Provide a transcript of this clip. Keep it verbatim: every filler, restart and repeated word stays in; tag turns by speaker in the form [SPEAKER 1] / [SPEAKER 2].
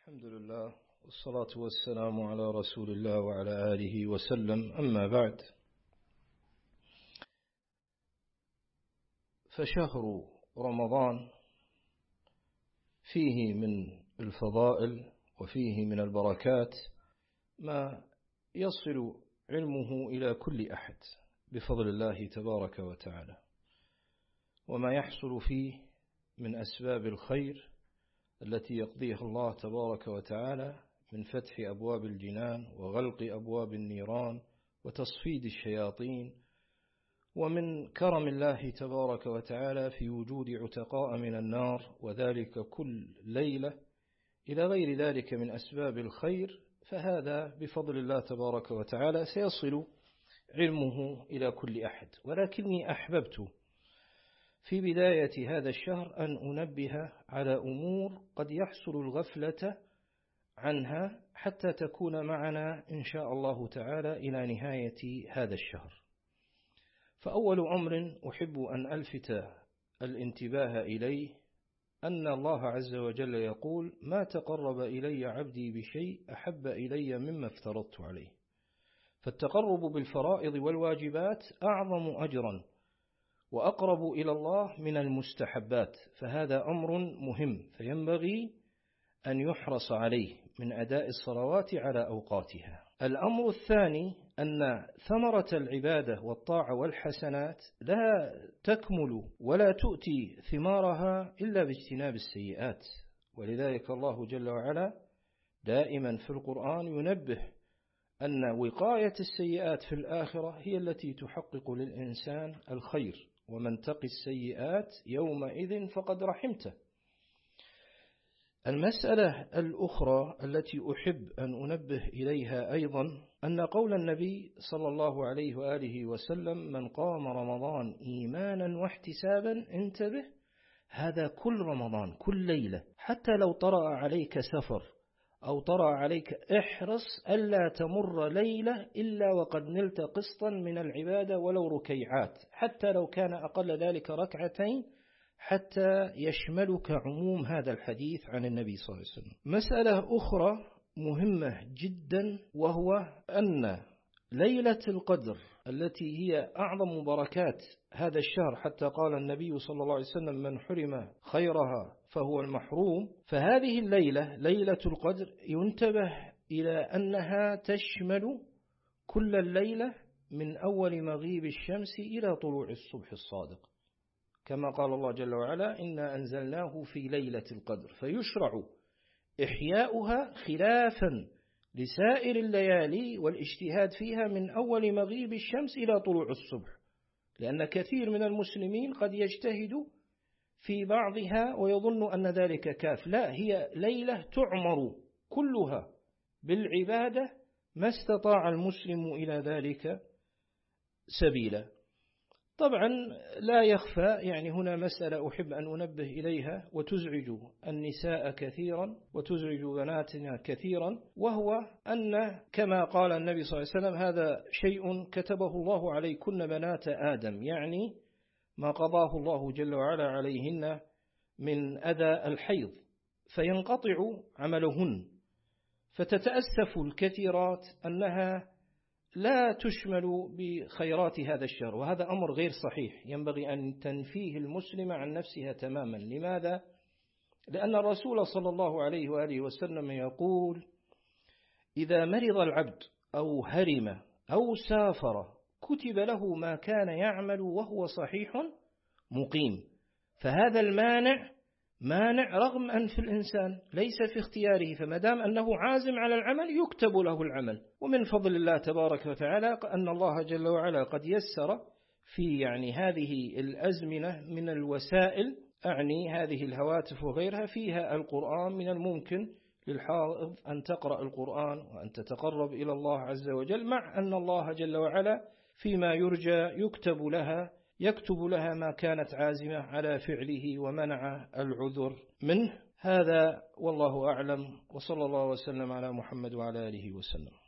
[SPEAKER 1] الحمد لله والصلاة والسلام على رسول الله وعلى آله وسلم. أما بعد، فشهر رمضان فيه من الفضائل وفيه من البركات ما يصل علمه إلى كل أحد بفضل الله تبارك وتعالى، وما يحصل فيه من أسباب الخير التي يقضيها الله تبارك وتعالى من فتح أبواب الجنان وغلق أبواب النيران وتصفيد الشياطين، ومن كرم الله تبارك وتعالى في وجود عتقاء من النار، وذلك كل ليلة، إلى غير ذلك من أسباب الخير. فهذا بفضل الله تبارك وتعالى سيصل علمه إلى كل أحد، ولكني أحببت في بداية هذا الشهر أن أنبه على أمور قد يحصل الغفلة عنها حتى تكون معنا إن شاء الله تعالى إلى نهاية هذا الشهر. فأول أمر أحب أن ألفت الانتباه إليه أن الله عز وجل يقول: ما تقرب إلي عبدي بشيء أحب إلي مما افترضت عليه. فالتقرب بالفرائض والواجبات أعظم أجرا وأقرب إلى الله من المستحبات، فهذا أمر مهم فينبغي أن يحرص عليه من أداء الصلوات على أوقاتها. الأمر الثاني أن ثمرة العبادة والطاعة والحسنات لا تكمل ولا تؤتي ثمارها إلا باجتناب السيئات، ولذلك الله جل وعلا دائما في القرآن ينبه أن وقاية السيئات في الآخرة هي التي تحقق للإنسان الخير، ومن تقي السيئات يومئذ فقد رحمته. المسألة الأخرى التي أحب أن أنبه إليها أيضا أن قول النبي صلى الله عليه وآله وسلم: من قام رمضان إيمانا واحتسابا، انتبه، هذا كل رمضان كل ليلة، حتى لو طرأ عليك سفر أو طرأ عليك، احرص ألا تمر ليلة إلا وقد نلت قسطا من العبادة ولو ركيعات، حتى لو كان أقل ذلك ركعتين، حتى يشملك عموم هذا الحديث عن النبي صلى الله عليه وسلم. مسألة أخرى مهمة جدا، وهو أن ليلة القدر التي هي أعظم بركات هذا الشهر، حتى قال النبي صلى الله عليه وسلم: من حرم خيرها فهو المحروم. فهذه الليلة ليلة القدر ينتبه إلى أنها تشمل كل الليلة من أول مغيب الشمس إلى طلوع الصبح الصادق، كما قال الله جل وعلا: إنا أنزلناه في ليلة القدر. فيشرع إحياؤها خلافا لسائر الليالي والاجتهاد فيها من أول مغيب الشمس إلى طلوع الصبح، لأن كثير من المسلمين قد يجتهد في بعضها ويظن أن ذلك كاف. لا، هي ليلة تعمر كلها بالعبادة ما استطاع المسلم إلى ذلك سبيلا. طبعا لا يخفى، يعني هنا مسألة أحب أن أنبه إليها وتزعج النساء كثيرا وتزعج بناتنا كثيرا، وهو أن كما قال النبي صلى الله عليه وسلم: هذا شيء كتبه الله عليكن بنات آدم، يعني ما قضاه الله جل وعلا عليهن من أذى الحيض، فينقطع عملهن. فتتأسف الكثيرات أنها لا تشمل بخيرات هذا الشهر، وهذا أمر غير صحيح، ينبغي أن تنفيه المسلم عن نفسها تماما. لماذا؟ لأن الرسول صلى الله عليه وآله وسلم يقول: إذا مرض العبد أو هرم أو سافر كتب له ما كان يعمل وهو صحيح مقيم. فهذا المانع مانع رغم أنف الإنسان، ليس في اختياره، فما دام أنه عازم على العمل يكتب له العمل. ومن فضل الله تبارك وتعالى أن الله جل وعلا قد يسر في يعني هذه الأزمنة من الوسائل، أعني هذه الهواتف وغيرها، فيها القرآن، من الممكن للحافظ أن تقرأ القرآن وأن تتقرب إلى الله عز وجل، مع أن الله جل وعلا فيما يرجى يكتب لها يكتب لها ما كانت عازمة على فعله ومنع العذر منه. هذا والله أعلم، وصلى الله وسلم على محمد وعلى آله وسلم.